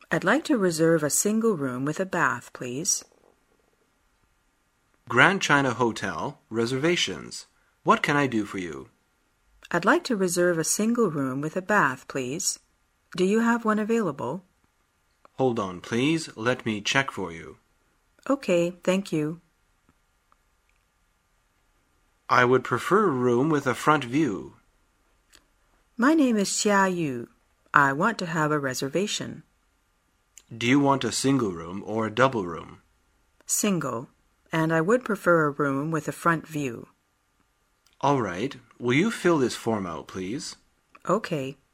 I'd like to reserve a single room with a bath, please. Grand China Hotel, reservations. What can I do for you? I'd like to reserve a single room with a bath, please. Do you have one available? Hold on, please. Let me check for you. Okay, thank you. I would prefer a room with a front view. My name is Xia Yu. I want to have a reservation. Do you want a single room or a double room? Single, and I would prefer a room with a front view. All right. Will you fill this form out, please? Okay.